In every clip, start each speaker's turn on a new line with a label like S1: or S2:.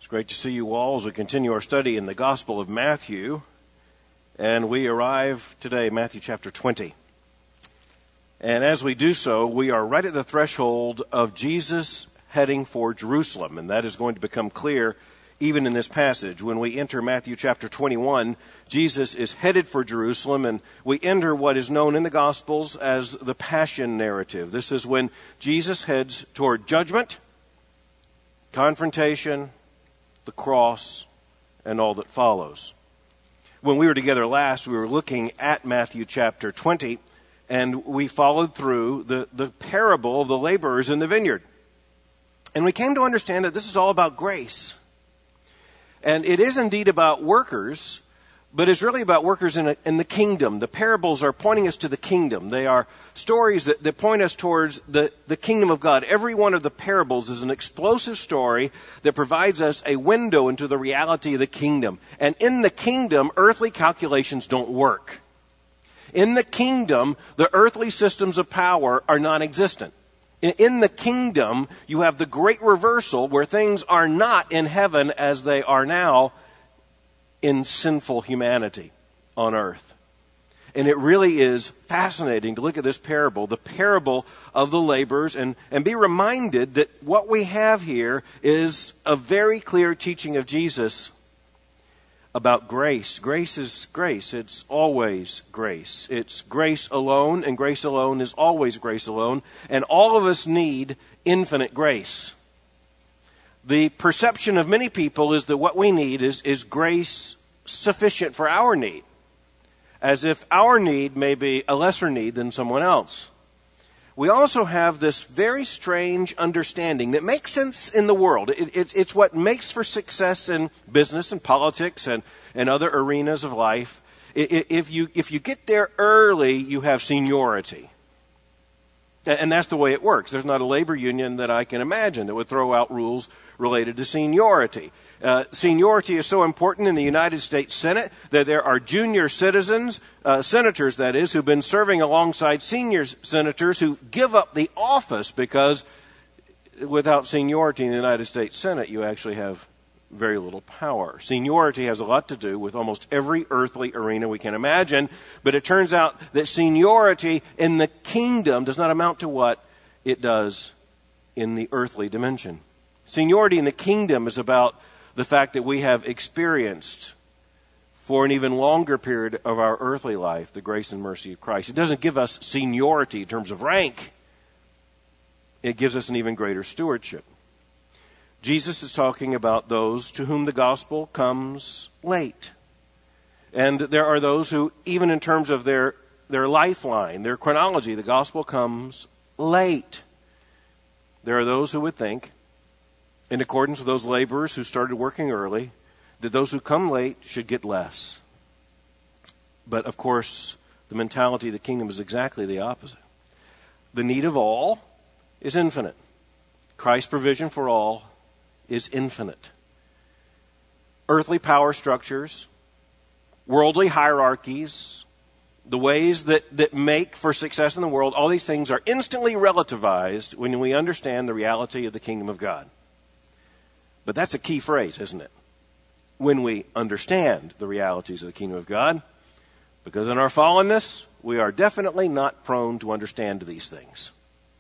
S1: It's great to see you all as we continue our study in the Gospel of Matthew. And we arrive today, Matthew chapter 20. And as we do so, we are right at the threshold of Jesus heading for Jerusalem. And that is going to become clear even in this passage. When we enter Matthew chapter 21, Jesus is headed for Jerusalem, and we enter what is known in the Gospels as the Passion narrative. This is when Jesus heads toward judgment, confrontation, the cross, and all that follows. When we were together last, we were looking at Matthew chapter 20, and we followed through the parable of the laborers in the vineyard. And we came to understand that this is all about grace. And it is indeed about workers, but it's really about workers in the kingdom. The parables are pointing us to the kingdom. They are stories that point us towards the kingdom of God. Every one of the parables is an explosive story that provides us a window into the reality of the kingdom. And in the kingdom, earthly calculations don't work. In the kingdom, the earthly systems of power are non-existent. In the kingdom, you have the great reversal where things are not in heaven as they are now in sinful humanity on earth. And it really is fascinating to look at this parable, the parable of the laborers, and be reminded that what we have here is a very clear teaching of Jesus about grace. Grace is grace. It's always grace. It's grace alone, and grace alone is always grace alone. And all of us need infinite grace. The perception of many people is that what we need is grace sufficient for our need, as if our need may be a lesser need than someone else. We also have this very strange understanding that makes sense in the world. It's what makes for success in business and politics and other arenas of life. If you get there early, you have seniority. And that's the way it works. There's not a labor union that I can imagine that would throw out rules related to seniority. Seniority is so important in the United States Senate that there are junior citizens, senators that is, who've been serving alongside senior senators who give up the office because without seniority in the United States Senate, you actually have very little power. Seniority has a lot to do with almost every earthly arena we can imagine, but it turns out that seniority in the kingdom does not amount to what it does in the earthly dimension. Seniority in the kingdom is about the fact that we have experienced for an even longer period of our earthly life the grace and mercy of Christ. It doesn't give us seniority in terms of rank. It gives us an even greater stewardship. Jesus is talking about those to whom the gospel comes late. And there are those who, even in terms of their lifeline, their chronology, the gospel comes late. There are those who would think, in accordance with those laborers who started working early, that those who come late should get less. But of course, the mentality of the kingdom is exactly the opposite. The need of all is infinite. Christ's provision for all is infinite. Earthly power structures, worldly hierarchies, the ways that make for success in the world, all these things are instantly relativized when we understand the reality of the kingdom of God. But that's a key phrase, isn't it? When we understand the realities of the kingdom of God, because in our fallenness, we are definitely not prone to understand these things.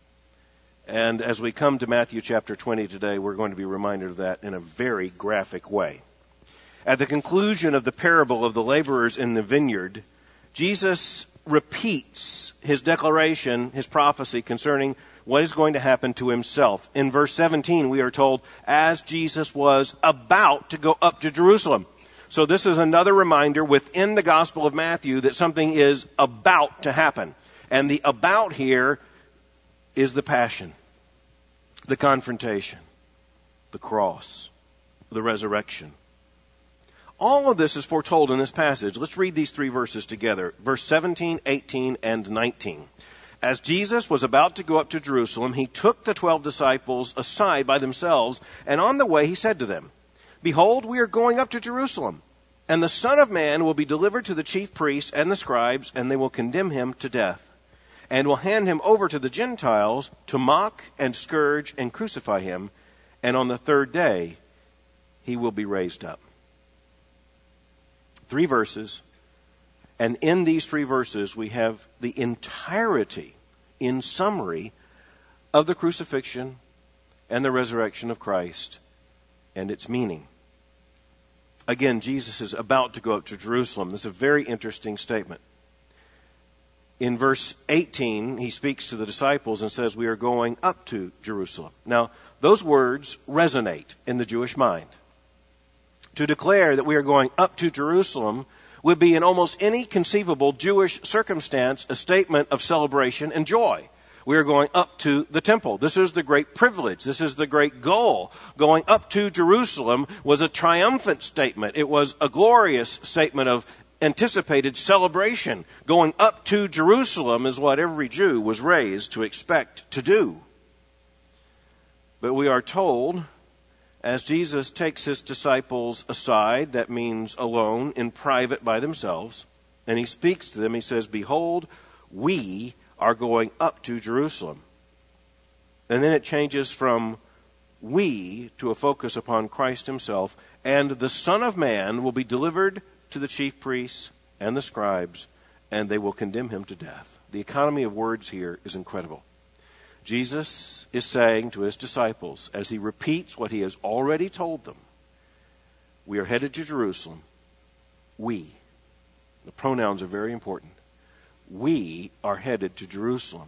S1: And as we come to Matthew chapter 20 today, we're going to be reminded of that in a very graphic way. At the conclusion of the parable of the laborers in the vineyard, Jesus repeats his declaration, his prophecy concerning what is going to happen to himself. In verse 17, we are told, as Jesus was about to go up to Jerusalem. So this is another reminder within the Gospel of Matthew that something is about to happen. And the about here is the passion, the confrontation, the cross, the resurrection. All of this is foretold in this passage. Let's read these three verses together. Verse 17, 18, and 19. As Jesus was about to go up to Jerusalem, he took the 12 disciples aside by themselves, and on the way he said to them, Behold, we are going up to Jerusalem, and the Son of Man will be delivered to the chief priests and the scribes, and they will condemn him to death, and will hand him over to the Gentiles to mock and scourge and crucify him, and on the third day he will be raised up. 3 verses. And in these 3 verses, we have the entirety, in summary, of the crucifixion and the resurrection of Christ and its meaning. Again, Jesus is about to go up to Jerusalem. This is a very interesting statement. In verse 18, he speaks to the disciples and says, we are going up to Jerusalem. Now, those words resonate in the Jewish mind. To declare that we are going up to Jerusalem would be in almost any conceivable Jewish circumstance a statement of celebration and joy. We are going up to the temple. This is the great privilege. This is the great goal. Going up to Jerusalem was a triumphant statement. It was a glorious statement of anticipated celebration. Going up to Jerusalem is what every Jew was raised to expect to do. But we are told, as Jesus takes his disciples aside, that means alone, in private by themselves, and he speaks to them, he says, behold, we are going up to Jerusalem. And then it changes from we to a focus upon Christ himself, and the Son of Man will be delivered to the chief priests and the scribes, and they will condemn him to death. The economy of words here is incredible. Jesus is saying to his disciples, as he repeats what he has already told them, we are headed to Jerusalem. We. The pronouns are very important. We are headed to Jerusalem.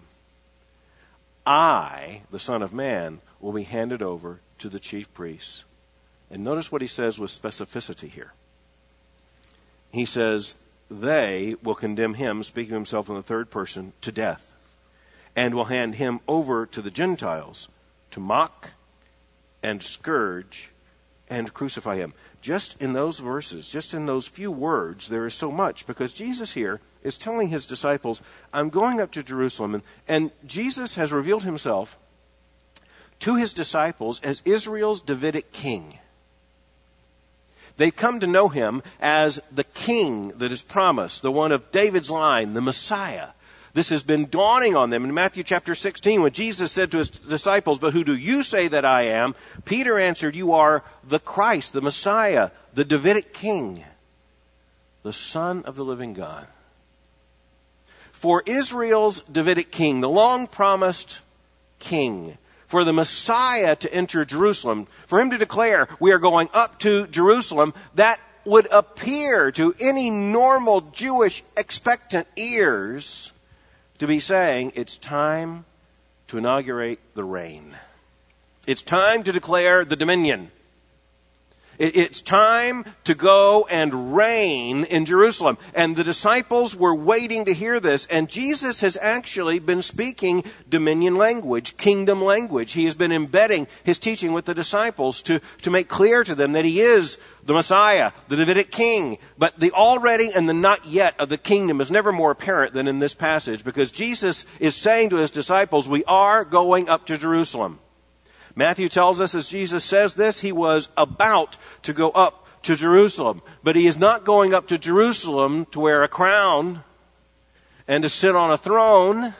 S1: I, the Son of Man, will be handed over to the chief priests. And notice what he says with specificity here. He says, they will condemn him, speaking of himself in the third person, to death, and will hand him over to the Gentiles to mock and scourge and crucify him. Just in those verses, just in those few words, there is so much, because Jesus here is telling his disciples, I'm going up to Jerusalem, and Jesus has revealed himself to his disciples as Israel's Davidic king. They've come to know him as the king that is promised, the one of David's line, the Messiah. This has been dawning on them. In Matthew chapter 16, when Jesus said to his disciples, but who do you say that I am? Peter answered, you are the Christ, the Messiah, the Davidic king, the Son of the living God. For Israel's Davidic king, the long-promised king, for the Messiah to enter Jerusalem, for him to declare, we are going up to Jerusalem, that would appear to any normal Jewish expectant ears to be saying, it's time to inaugurate the reign. It's time to declare the dominion. It's time to go and reign in Jerusalem. And the disciples were waiting to hear this. And Jesus has actually been speaking dominion language, kingdom language. He has been embedding his teaching with the disciples to make clear to them that he is the Messiah, the Davidic king. But the already and the not yet of the kingdom is never more apparent than in this passage, because Jesus is saying to his disciples, we are going up to Jerusalem. Matthew tells us as Jesus says this, he was about to go up to Jerusalem. But he is not going up to Jerusalem to wear a crown and to sit on a throne.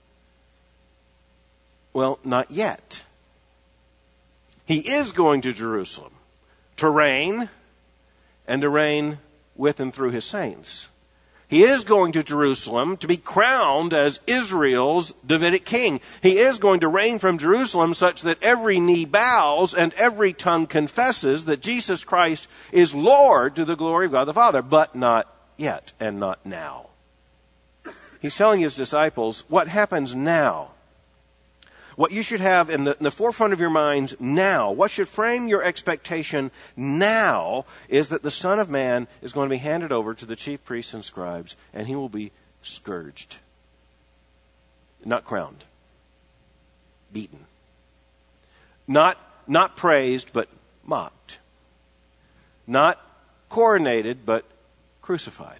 S1: Well, not yet. He is going to Jerusalem to reign, and to reign with and through his saints. He is going to Jerusalem to be crowned as Israel's Davidic king. He is going to reign from Jerusalem such that every knee bows and every tongue confesses that Jesus Christ is Lord to the glory of God the Father, but not yet and not now. He's telling his disciples what happens now. What you should have in the forefront of your minds now, what should frame your expectation now, is that the Son of Man is going to be handed over to the chief priests and scribes, and he will be scourged. Not crowned. Beaten. Not praised, but mocked. Not coronated, but crucified.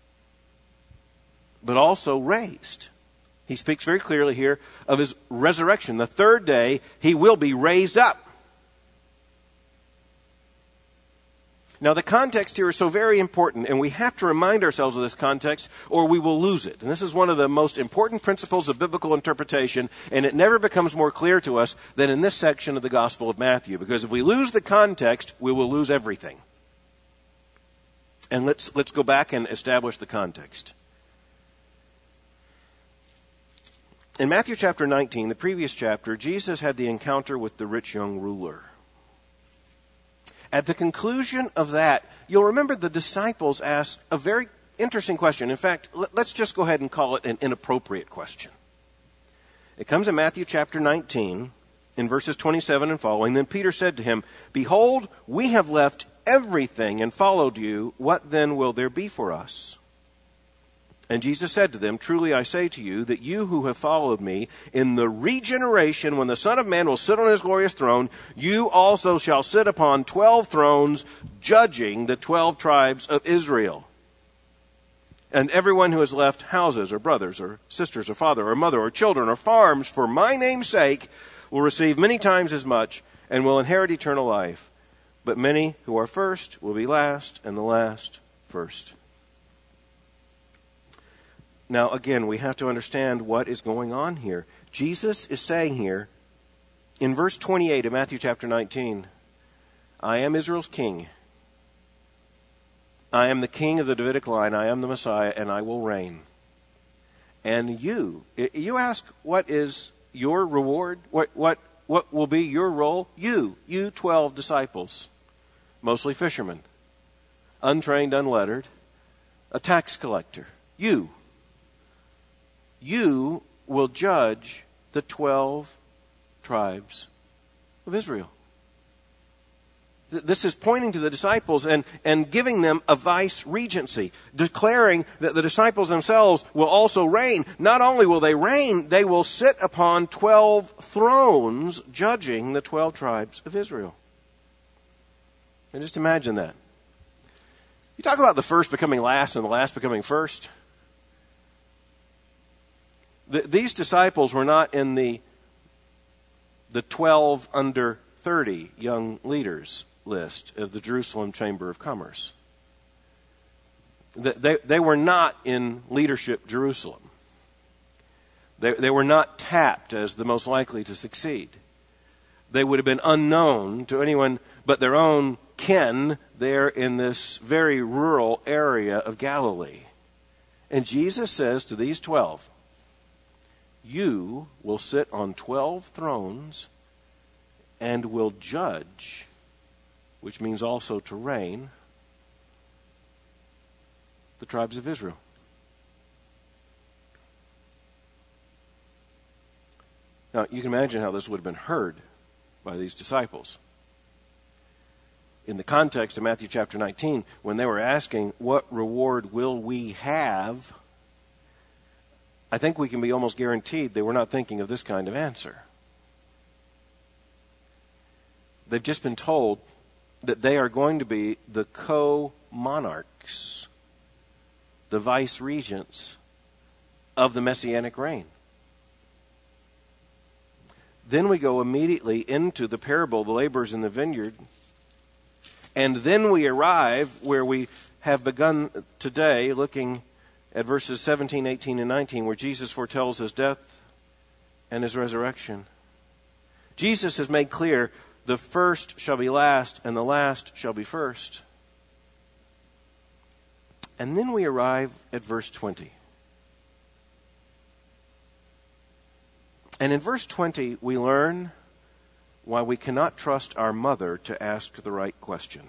S1: But also raised. He speaks very clearly here of his resurrection. The third day, he will be raised up. Now, the context here is so very important, and we have to remind ourselves of this context, or we will lose it. And this is one of the most important principles of biblical interpretation, and it never becomes more clear to us than in this section of the Gospel of Matthew. Because if we lose the context, we will lose everything. And let's go back and establish the context. In Matthew chapter 19, the previous chapter, Jesus had the encounter with the rich young ruler. At the conclusion of that, you'll remember the disciples asked a very interesting question. In fact, let's just go ahead and call it an inappropriate question. It comes in Matthew chapter 19, in verses 27 and following. Then Peter said to him, "Behold, we have left everything and followed you. What then will there be for us?" And Jesus said to them, "Truly I say to you, that you who have followed me, in the regeneration, when the Son of Man will sit on his glorious throne, you also shall sit upon 12 thrones, judging the 12 tribes of Israel. And everyone who has left houses, or brothers, or sisters, or father, or mother, or children, or farms, for my name's sake, will receive many times as much, and will inherit eternal life. But many who are first will be last, and the last first." Now, again, we have to understand what is going on here. Jesus is saying here, in verse 28 of Matthew chapter 19, "I am Israel's king. I am the king of the Davidic line. I am the Messiah, and I will reign. And you ask, what is your reward? What will be your role? You 12 disciples, mostly fishermen, untrained, unlettered, a tax collector. You will judge the 12 tribes of Israel." This is pointing to the disciples and giving them a vice regency, declaring that the disciples themselves will also reign. Not only will they reign, they will sit upon 12 thrones, judging the 12 tribes of Israel. And just imagine that. You talk about the first becoming last and the last becoming first. These disciples were not in the 12 under 30 young leaders list of the Jerusalem Chamber of Commerce. They were not in leadership Jerusalem. They were not tapped as the most likely to succeed. They would have been unknown to anyone but their own kin there in this very rural area of Galilee. And Jesus says to these 12, "You will sit on 12 thrones and will judge," which means also to reign, "the tribes of Israel." Now, you can imagine how this would have been heard by these disciples. In the context of Matthew chapter 19, when they were asking, "What reward will we have?" I think we can be almost guaranteed they were not thinking of this kind of answer. They've just been told that they are going to be the co-monarchs, the vice-regents of the Messianic reign. Then we go immediately into the parable of the laborers in the vineyard, and then we arrive where we have begun today, looking at verses 17, 18, and 19, where Jesus foretells his death and his resurrection. Jesus has made clear, the first shall be last, and the last shall be first. And then we arrive at verse 20. And in verse 20, we learn why we cannot trust our mother to ask the right question.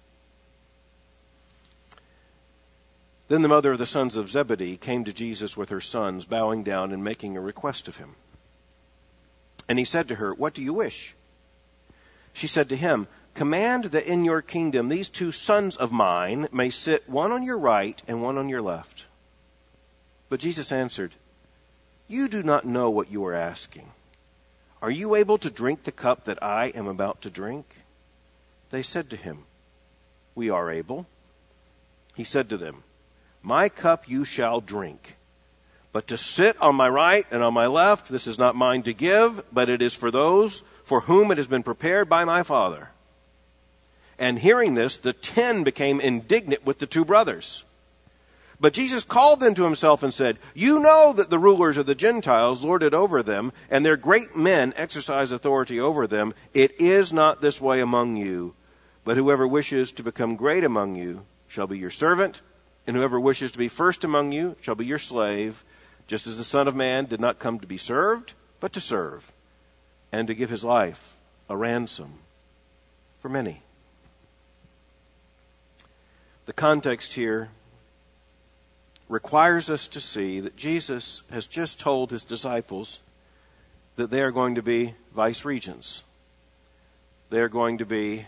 S1: Then the mother of the sons of Zebedee came to Jesus with her sons, bowing down and making a request of him. And he said to her, "What do you wish?" She said to him, "Command that in your kingdom these 2 sons of mine may sit, one on your right and one on your left." But Jesus answered, "You do not know what you are asking. Are you able to drink the cup that I am about to drink?" They said to him, "We are able." He said to them, "My cup you shall drink, but to sit on my right and on my left, this is not mine to give, but it is for those for whom it has been prepared by my Father. And hearing this, the 10 became indignant with the two brothers. But Jesus called them to himself and said, "You know that the rulers of the Gentiles lord it over them, and their great men exercise authority over them. It is not this way among you. But whoever wishes to become great among you shall be your servant, and whoever wishes to be first among you shall be your slave, just as the Son of Man did not come to be served, but to serve, and to give his life a ransom for many." The context here requires us to see that Jesus has just told his disciples that they are going to be vice regents. They are going to be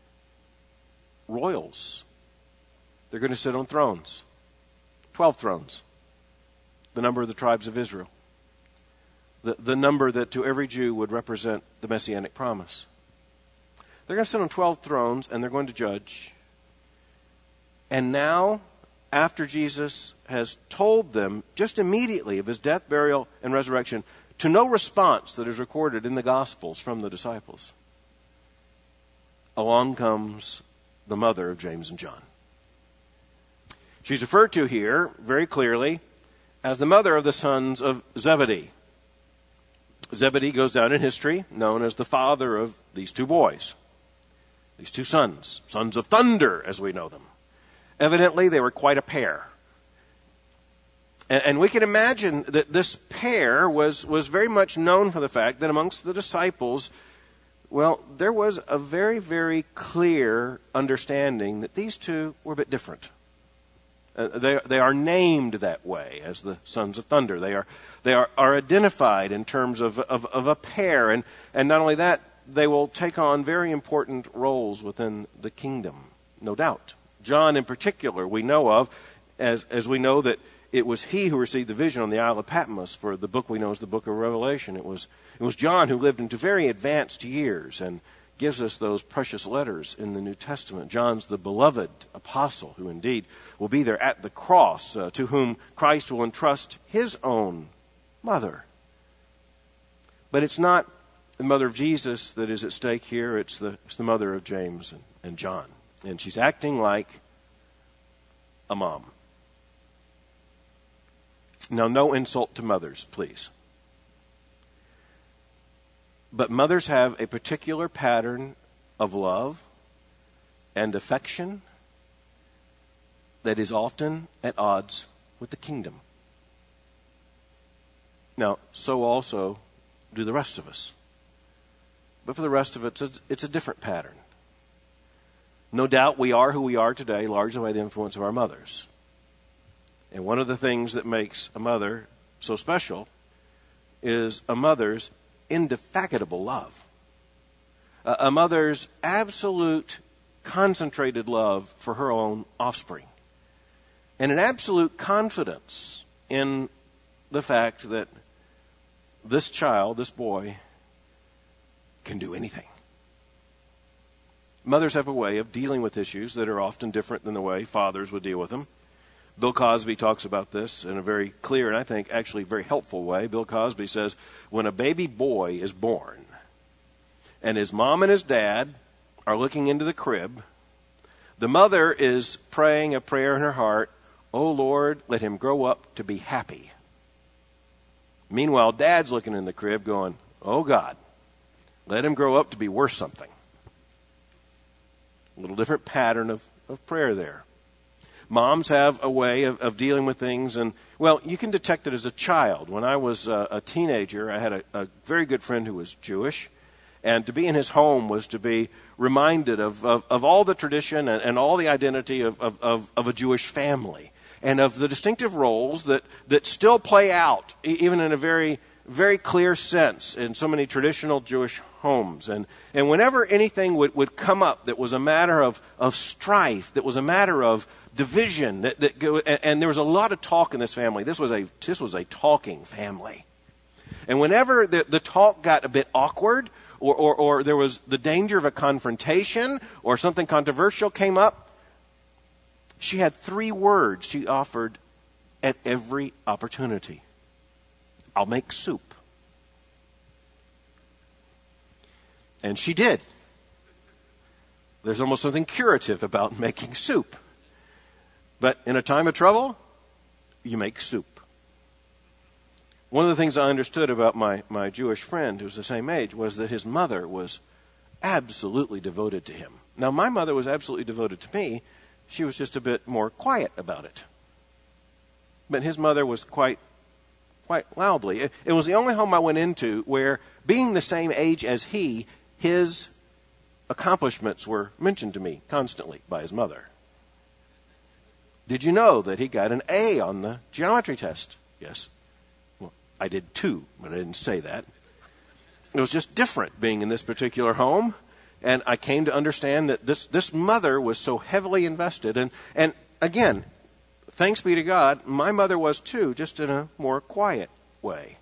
S1: royals. They're going to sit on thrones. 12 thrones. The number of the tribes of Israel. The number that to every Jew would represent the Messianic promise. They're going to sit on 12 thrones and they're going to judge. And now, after Jesus has told them just immediately of his death, burial, and resurrection, to no response that is recorded in the Gospels from the disciples, along comes the mother of James and John. She's referred to here very clearly as the mother of the sons of Zebedee. Zebedee goes down in history known as the father of these two boys, these two sons, sons of thunder as we know them. Evidently, they were quite a pair. And we can imagine that this pair was very much known for the fact that amongst the disciples, well, there was a very, very clear understanding that these two were a bit different. They are named that way as the sons of thunder. They are identified in terms of a pair. And not only that, they will take on very important roles within the kingdom, no doubt. John in particular we know of, as we know that it was he who received the vision on the Isle of Patmos for the book we know as the book of Revelation. It was John who lived into very advanced years and gives us those precious letters in the New Testament. John's the beloved apostle who indeed will be there at the cross, to whom Christ will entrust his own mother. But it's not the mother of Jesus that is at stake here. It's the mother of James and John. And she's acting like a mom. Now, no insult to mothers, please. But mothers have a particular pattern of love and affection that is often at odds with the kingdom. Now, so also do the rest of us. But for the rest of it, it's a different pattern. No doubt we are who we are today largely by the influence of our mothers. And one of the things that makes a mother so special is a mother's indefatigable love. A mother's absolute concentrated love for her own offspring. And an absolute confidence in the fact that this child, this boy, can do anything. Mothers have a way of dealing with issues that are often different than the way fathers would deal with them. Bill Cosby talks about this in a very clear and I think actually very helpful way. Bill Cosby says, when a baby boy is born and his mom and his dad are looking into the crib, the mother is praying a prayer in her heart, "Oh Lord, let him grow up to be happy." Meanwhile, dad's looking in the crib going, "Oh God, let him grow up to be worth something." A little different pattern of prayer there. Moms have a way of dealing with things, and, well, you can detect it as a child. When I was a teenager, I had a very good friend who was Jewish, and to be in his home was to be reminded of all the tradition and all the identity of a Jewish family, and of the distinctive roles that still play out, even in a very, very clear sense in so many traditional Jewish homes. And whenever anything would come up that was a matter of strife, that was a matter of division, and there was a lot of talk in this family. This was a talking family. And whenever the talk got a bit awkward, or there was the danger of a confrontation, or something controversial came up, she had 3 words she offered at every opportunity. "I'll make soup." And she did. There's almost something curative about making soup. But in a time of trouble, you make soup. One of the things I understood about my Jewish friend, who's the same age, was that his mother was absolutely devoted to him. Now, my mother was absolutely devoted to me. She was just a bit more quiet about it. But his mother was quite loudly. It was the only home I went into where, being the same age as he, his accomplishments were mentioned to me constantly by his mother. Did you know that he got an A on the geometry test? Yes. Well, I did too, but I didn't say that. It was just different being in this particular home. And I came to understand that this mother was so heavily invested. And again, thanks be to God, my mother was too, just in a more quiet way.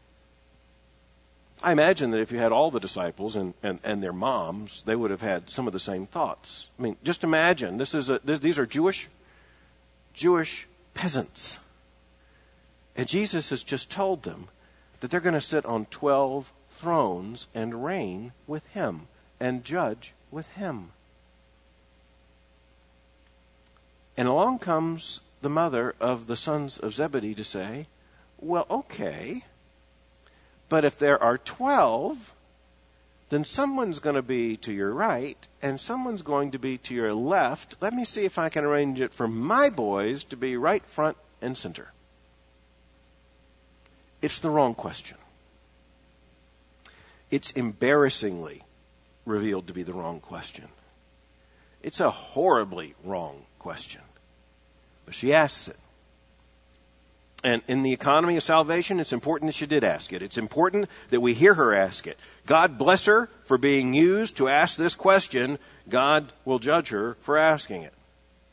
S1: I imagine that if you had all the disciples and their moms, they would have had some of the same thoughts. I mean, just imagine, these are Jewish peasants. And Jesus has just told them that they're going to sit on 12 thrones and reign with him and judge with him. And along comes the mother of the sons of Zebedee to say, well, okay, but if there are 12, then someone's going to be to your right and someone's going to be to your left. Let me see if I can arrange it for my boys to be right front and center. It's the wrong question. It's embarrassingly revealed to be the wrong question. It's a horribly wrong question. But she asks it. And in the economy of salvation, it's important that she did ask it. It's important that we hear her ask it. God bless her for being used to ask this question. God will judge her for asking it.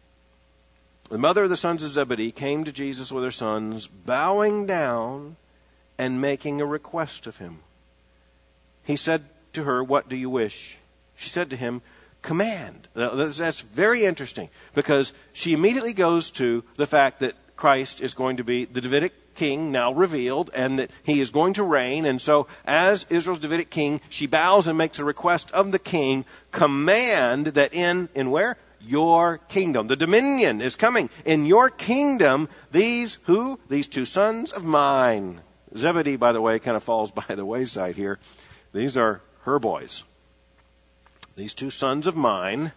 S1: The mother of the sons of Zebedee came to Jesus with her sons, bowing down and making a request of him. He said to her, what do you wish? She said to him, command. That's very interesting because she immediately goes to the fact that Christ is going to be the Davidic king now revealed and that he is going to reign. And so as Israel's Davidic king, she bows and makes a request of the king, command that in where? Your kingdom. The dominion is coming. In your kingdom, these who? These two sons of mine. Zebedee, by the way, kind of falls by the wayside here. These are her boys. These two sons of mine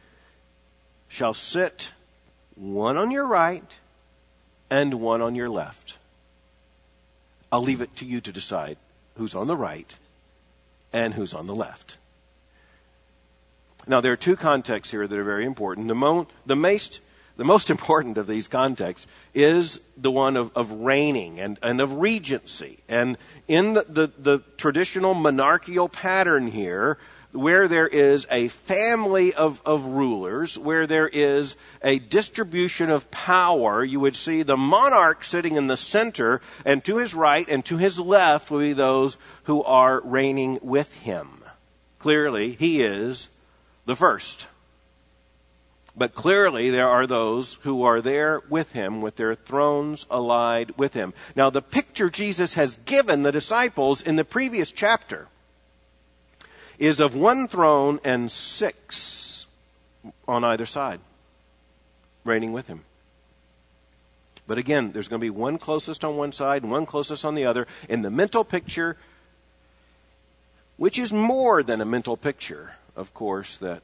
S1: shall sit one on your right and one on your left. I'll leave it to you to decide who's on the right and who's on the left. Now, there are two contexts here that are very important. The most important of these contexts is the one of reigning and of regency. And in the traditional monarchical pattern here, where there is a family of rulers, where there is a distribution of power, you would see the monarch sitting in the center, and to his right and to his left will be those who are reigning with him. Clearly, he is the first. But clearly, there are those who are there with him, with their thrones allied with him. Now, the picture Jesus has given the disciples in the previous chapter is of one throne and 6 on either side, reigning with him. But again, there's going to be one closest on one side and one closest on the other. In the mental picture, which is more than a mental picture, of course, that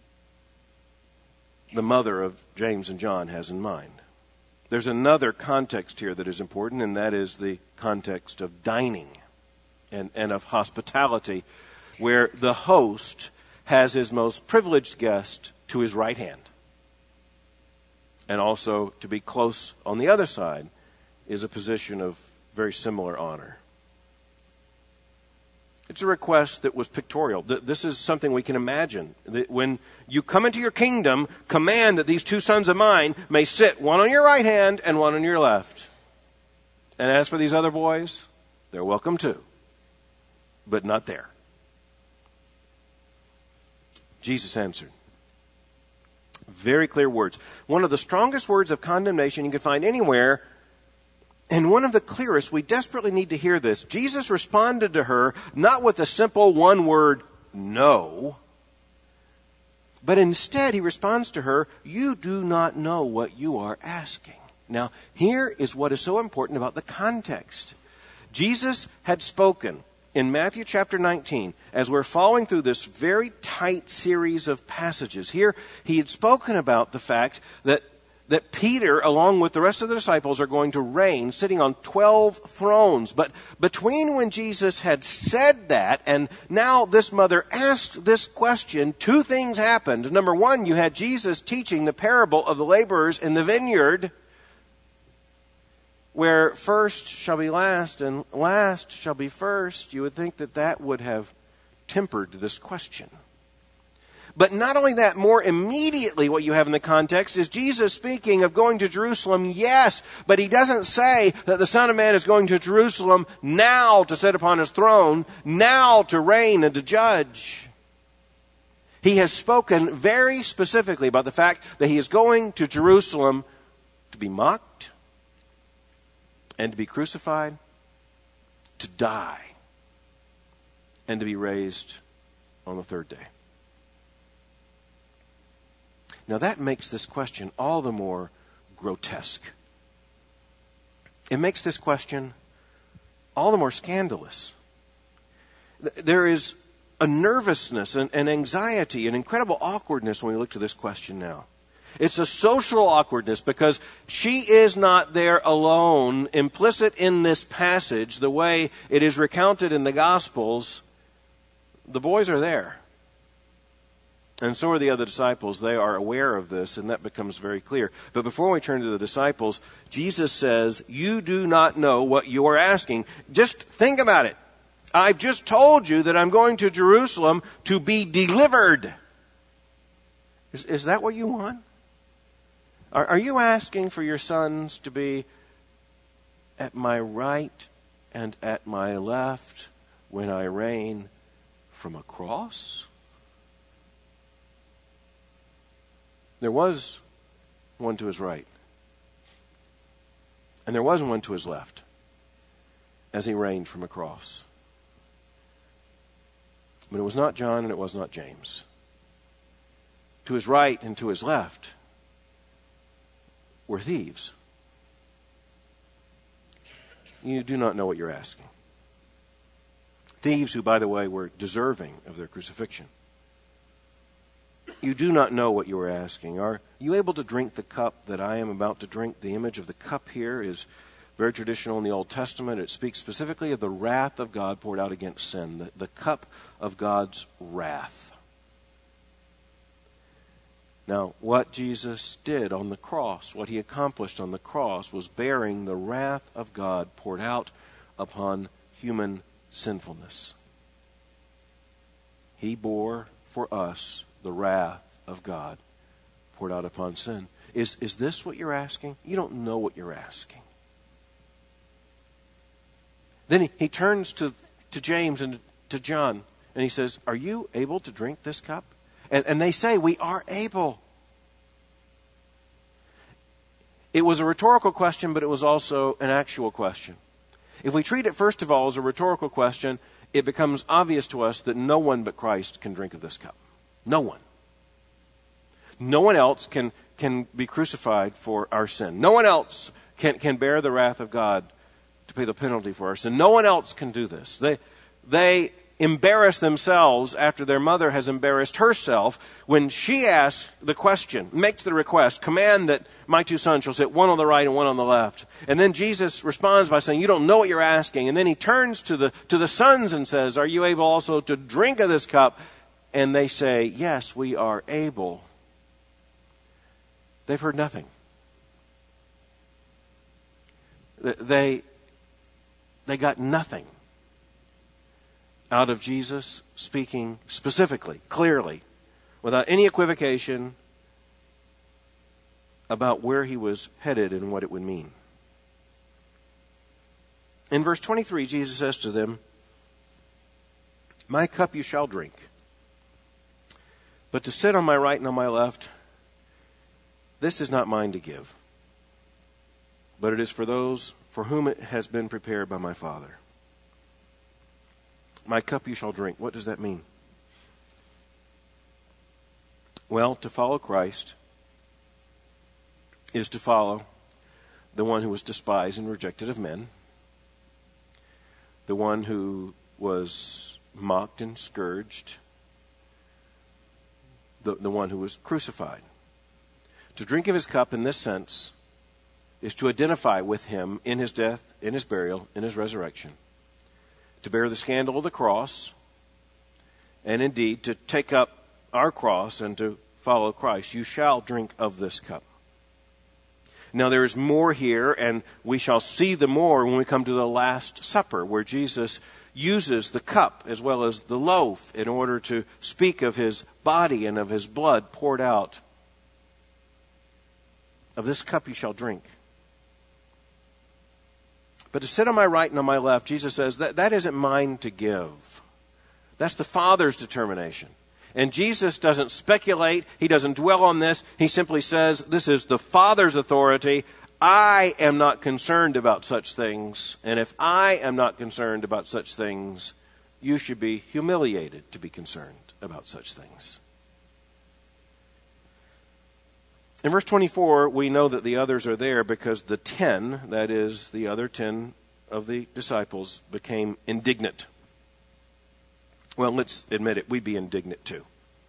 S1: the mother of James and John has in mind. There's another context here that is important, and that is the context of dining and of hospitality, where the host has his most privileged guest to his right hand. And also to be close on the other side is a position of very similar honor. It's a request that was pictorial. This is something we can imagine. That when you come into your kingdom, command that these two sons of mine may sit one on your right hand and one on your left. And as for these other boys, they're welcome too, but not there. Jesus answered. Very clear words. One of the strongest words of condemnation you can find anywhere, and one of the clearest. We desperately need to hear this. Jesus responded to her not with a simple one-word no, But instead, he responds to her, you do not know what you are asking. Now, here is what is so important about the context. Jesus had spoken in Matthew chapter 19, as we're following through this very tight series of passages. Here, he had spoken about the fact that Peter, along with the rest of the disciples, are going to reign, sitting on 12 thrones. But between when Jesus had said that and now this mother asked this question, two things happened. Number one, you had Jesus teaching the parable of the laborers in the vineyard, where first shall be last and last shall be first. You would think that that would have tempered this question. But not only that, more immediately what you have in the context is Jesus speaking of going to Jerusalem, yes, but he doesn't say that the Son of Man is going to Jerusalem now to sit upon his throne, now to reign and to judge. He has spoken very specifically about the fact that he is going to Jerusalem to be mocked, and to be crucified, to die, and to be raised on the third day. Now that makes this question all the more grotesque. It makes this question all the more scandalous. There is a nervousness and anxiety and incredible awkwardness when we look to this question now. It's a social awkwardness because she is not there alone. Implicit in this passage, the way it is recounted in the Gospels, the boys are there. And so are the other disciples. They are aware of this, and that becomes very clear. But before we turn to the disciples, Jesus says, you do not know what you are asking. Just think about it. I've just told you that I'm going to Jerusalem to be delivered. Is that what you want? Are you asking for your sons to be at my right and at my left when I reign from a cross? There was one to his right, and there was one to his left as he reigned from a cross. But it was not John and it was not James. To his right and to his left were thieves. You do not know what you're asking. Thieves who, by the way, were deserving of their crucifixion. You do not know what you are asking. Are you able to drink the cup that I am about to drink? The image of the cup here is very traditional in the Old Testament. It speaks specifically of the wrath of God poured out against sin, the cup of God's wrath. Now, what Jesus did on the cross, what he accomplished on the cross, was bearing the wrath of God poured out upon human sinfulness. He bore for us the wrath of God poured out upon sin. Is this what you're asking? You don't know what you're asking. Then he turns to James and to John, and he says, are you able to drink this cup? And they say, we are able. It was a rhetorical question, but it was also an actual question. If we treat it, first of all, as a rhetorical question, it becomes obvious to us that no one but Christ can drink of this cup. No one. No one else can be crucified for our sin. No one else can bear the wrath of God to pay the penalty for our sin. No one else can do this. They embarrass themselves after their mother has embarrassed herself when she asks the question, makes the request, command that my two sons shall sit one on the right and one on the left. And then Jesus responds by saying, you don't know what you're asking. And then he turns to the sons and says, are you able also to drink of this cup? And they say, yes, we are able. They've heard nothing. They got nothing out of Jesus speaking specifically, clearly, without any equivocation about where he was headed and what it would mean. In verse 23, Jesus says to them, my cup you shall drink, but to sit on my right and on my left, this is not mine to give, but it is for those for whom it has been prepared by my Father. My cup you shall drink. What does that mean? Well, to follow Christ is to follow the one who was despised and rejected of men, the one who was mocked and scourged, the one who was crucified. To drink of his cup in this sense is to identify with him in his death, in his burial, in his resurrection, to bear the scandal of the cross, and indeed to take up our cross and to follow Christ. You shall drink of this cup. Now there is more here, and we shall see the more when we come to the Last Supper, where Jesus uses the cup as well as the loaf in order to speak of his body and of his blood poured out. Of this cup you shall drink. But to sit on my right and on my left, Jesus says, that isn't mine to give. That's the Father's determination. And Jesus doesn't speculate. He doesn't dwell on this. He simply says, this is the Father's authority. I am not concerned about such things. And if I am not concerned about such things, you should be humiliated to be concerned about such things. In verse 24, we know that the others are there because the 10, that is, the other 10 of the disciples, became indignant. Well, let's admit it, we'd be indignant too.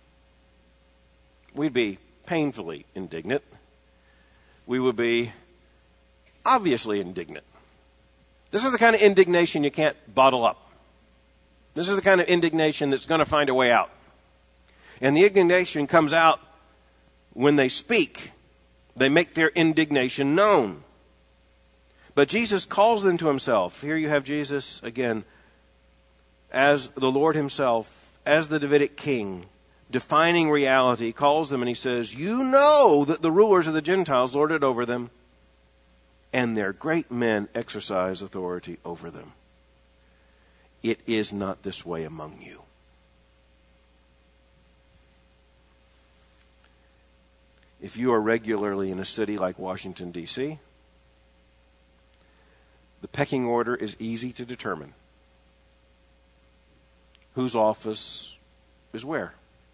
S1: We'd be painfully indignant. We would be obviously indignant. This is the kind of indignation you can't bottle up. This is the kind of indignation that's going to find a way out. And the indignation comes out when they speak. They make their indignation known. But Jesus calls them to himself. Here you have Jesus again as the Lord himself, as the Davidic king, defining reality, calls them and he says, you know that the rulers of the Gentiles lord it over them, and their great men exercise authority over them. It is not this way among you. If you are regularly in a city like Washington, D.C., the pecking order is easy to determine. Whose office is where?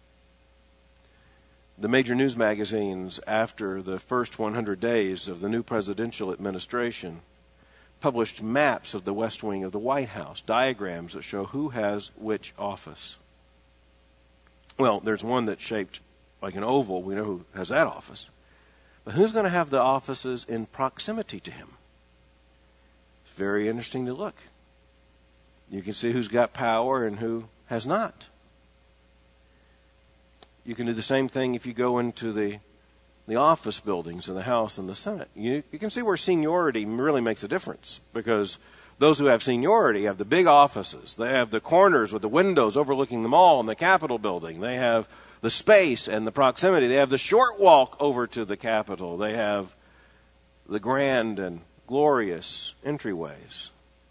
S1: The major news magazines, after the first 100 days of the new presidential administration, published maps of the West Wing of the White House, diagrams that show who has which office. Well, there's one that's shaped like an oval. We know who has that office. But who's going to have the offices in proximity to him? It's very interesting to look. You can see who's got power and who has not. You can do the same thing if you go into the office buildings in the House and the Senate. You can see where seniority really makes a difference, because those who have seniority have the big offices. They have the corners with the windows overlooking the mall and the Capitol building. They have the space and the proximity. They have the short walk over to the Capitol. They have the grand and glorious entryways.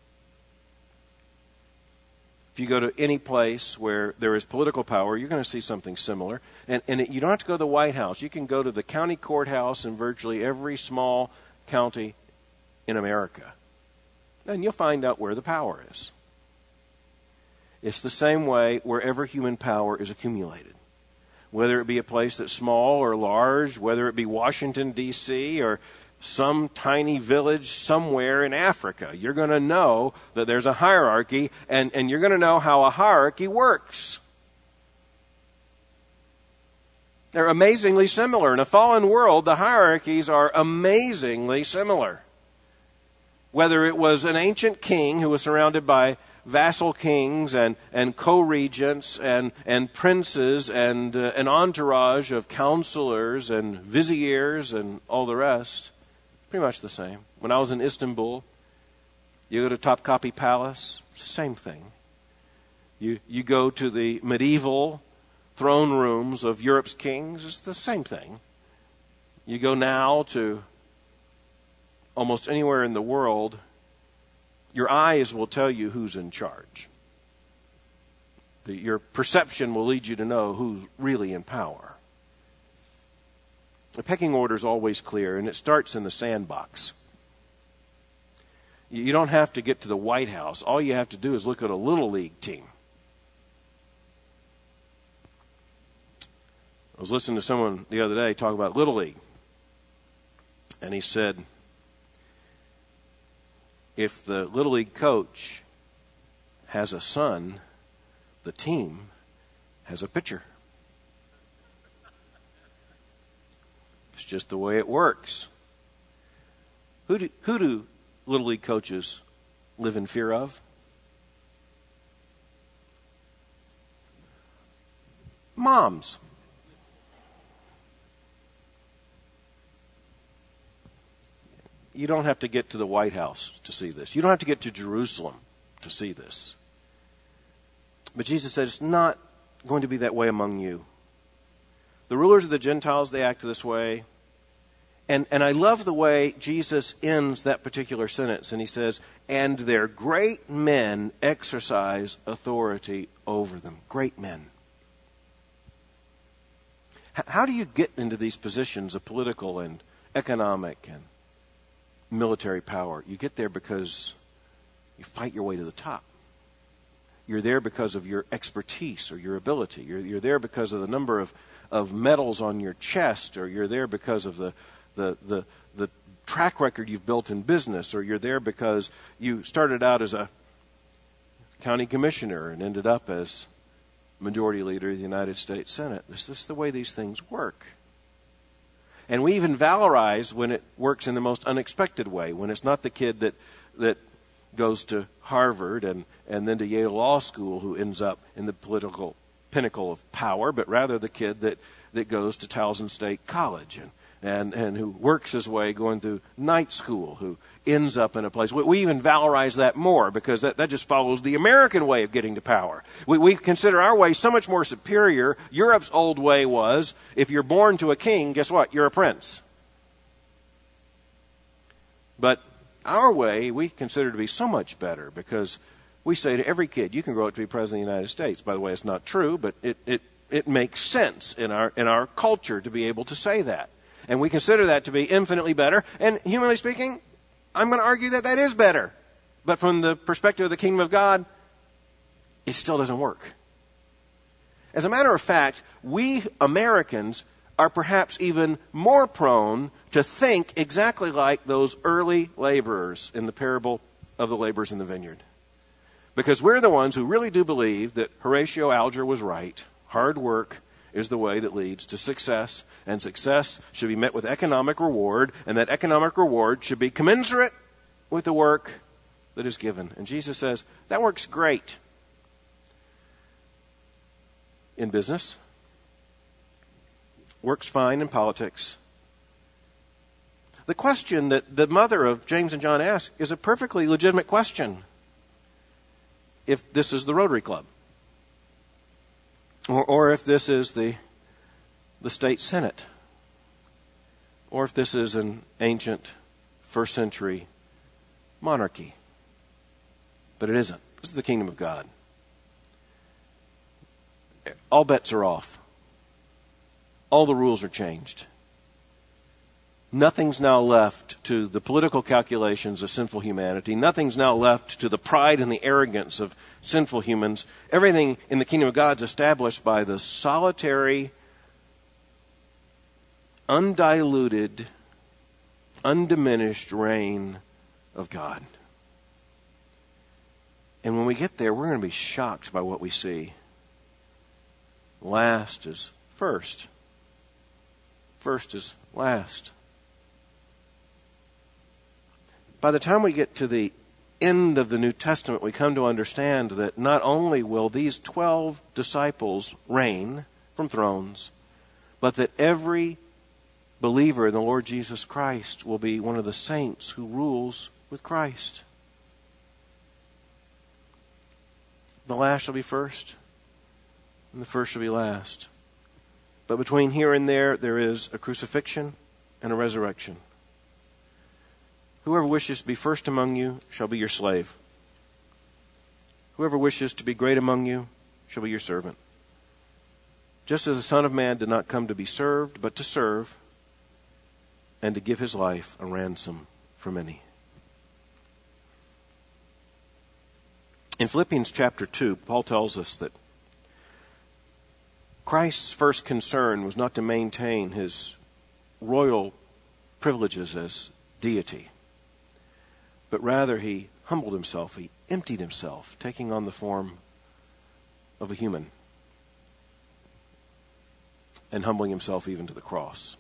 S1: If you go to any place where there is political power, you're going to see something similar. And you don't have to go to the White House. You can go to the county courthouse in virtually every small county in America. And you'll find out where the power is. It's the same way wherever human power is accumulated. Whether it be a place that's small or large, whether it be Washington, D.C., or some tiny village somewhere in Africa, you're going to know that there's a hierarchy, and you're going to know how a hierarchy works. They're amazingly similar. In a fallen world, the hierarchies are amazingly similar. Whether it was an ancient king who was surrounded by vassal kings and co-regents and princes and an entourage of counselors and viziers and all the rest, pretty much the same. When I was in Istanbul, you go to Topkapi Palace, same thing. You go to the medieval throne rooms of Europe's kings, it's the same thing. You go now to almost anywhere in the world, your eyes will tell you who's in charge. Your perception will lead you to know who's really in power. The pecking order is always clear, and it starts in the sandbox. You don't have to get to the White House. All you have to do is look at a little league team. I was listening to someone the other day talk about Little League. And he said, if the Little League coach has a son, the team has a pitcher. It's just the way it works. Who do Little League coaches live in fear of? Moms. You don't have to get to the White House to see this. You don't have to get to Jerusalem to see this. But Jesus said it's not going to be that way among you. The rulers of the Gentiles, they act this way. And I love the way Jesus ends that particular sentence. And he says, and their great men exercise authority over them. Great men. How do you get into these positions of political and economic and military power? You get there because you fight your way to the top. You're there because of your expertise or your ability. You're there because of the number of medals on your chest, or you're there because of the track record you've built in business, or you're there because you started out as a county commissioner and ended up as majority leader of the United States Senate. This is the way these things work. And we even valorize when it works in the most unexpected way, when it's not the kid that goes to Harvard and then to Yale Law School who ends up in the political pinnacle of power, but rather the kid that goes to Towson State College and who works his way going through night school, who ends up in a place. We even valorize that more because that just follows the American way of getting to power. We consider our way so much more superior. Europe's old way was, if you're born to a king, guess what? You're a prince. But our way, we consider to be so much better because we say to every kid, you can grow up to be president of the United States. By the way, it's not true, but it makes sense in our culture to be able to say that. And we consider that to be infinitely better. And humanly speaking, I'm going to argue that is better. But from the perspective of the kingdom of God, it still doesn't work. As a matter of fact, we Americans are perhaps even more prone to think exactly like those early laborers in the parable of the laborers in the vineyard. Because we're the ones who really do believe that Horatio Alger was right. Hard work is the way that leads to success, and success should be met with economic reward, and that economic reward should be commensurate with the work that is given. And Jesus says, that works great in business, works fine in politics. The question that the mother of James and John asked is a perfectly legitimate question. If this is the Rotary Club, or if this is the state senate, or if this is an ancient first century monarchy. But it isn't. This is the kingdom of God. All bets are off. All the rules are changed. Nothing's now left to the political calculations of sinful humanity. Nothing's now left to the pride and the arrogance of sinful humans. Everything in the kingdom of God is established by the solitary, undiluted, undiminished reign of God. And when we get there, we're going to be shocked by what we see. Last is first. First is last. By the time we get to the end of the New Testament, we come to understand that not only will these 12 disciples reign from thrones, but that every believer in the Lord Jesus Christ will be one of the saints who rules with Christ. The last shall be first, and the first shall be last. But between here and there is a crucifixion and a resurrection. Whoever wishes to be first among you shall be your slave. Whoever wishes to be great among you shall be your servant. Just as the Son of Man did not come to be served, but to serve, and to give his life a ransom for many. In Philippians chapter 2, Paul tells us that Christ's first concern was not to maintain his royal privileges as deity, but rather he humbled himself, he emptied himself, taking on the form of a human and humbling himself even to the cross.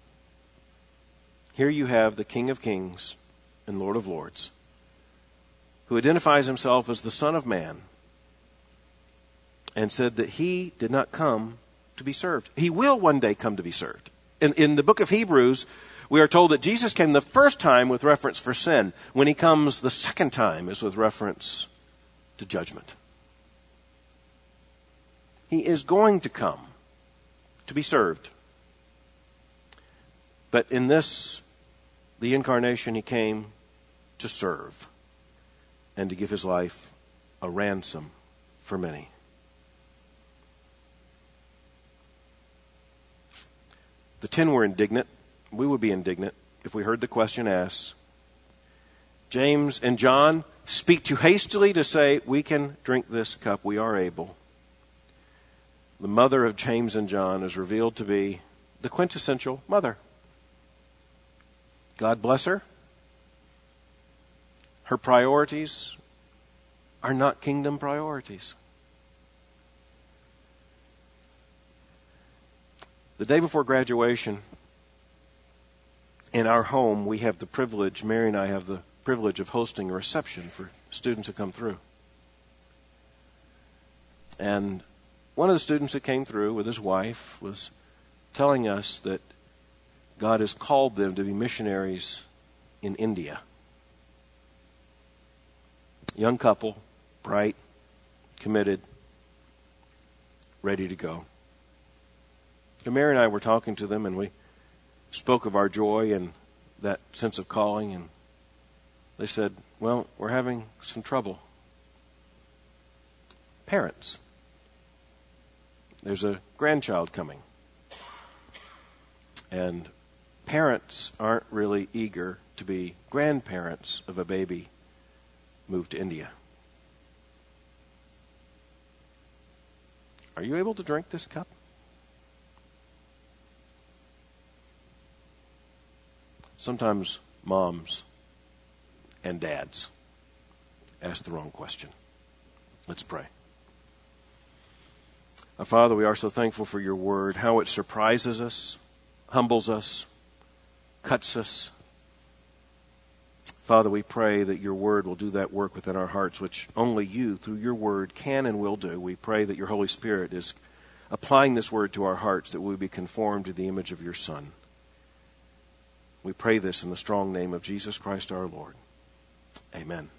S1: Here you have the King of Kings and Lord of Lords, who identifies himself as the Son of Man and said that he did not come to be served. He will one day come to be served. In the book of Hebrews, we are told that Jesus came the first time with reference for sin. When he comes the second time is with reference to judgment. He is going to come to be served. But in this, the incarnation, he came to serve and to give his life a ransom for many. The 10 were indignant. We would be indignant if we heard the question asked. James and John speak too hastily to say, we can drink this cup, we are able. The mother of James and John is revealed to be the quintessential mother. God bless her. Her priorities are not kingdom priorities. The day before graduation, in our home, we have the privilege, Mary and I have the privilege of hosting a reception for students who come through. And one of the students that came through with his wife was telling us that God has called them to be missionaries in India. Young couple, bright, committed, ready to go. And Mary and I were talking to them, and we spoke of our joy and that sense of calling, and they said, well, we're having some trouble. Parents. There's a grandchild coming. And parents aren't really eager to be grandparents of a baby moved to India. Are you able to drink this cup? Sometimes moms and dads ask the wrong question. Let's pray. Our Father, we are so thankful for your word, how it surprises us, humbles us, cuts us. Father, we pray that your word will do that work within our hearts, which only you, through your word, can and will do. We pray that your Holy Spirit is applying this word to our hearts, that we be conformed to the image of your Son. We pray this in the strong name of Jesus Christ our Lord. Amen.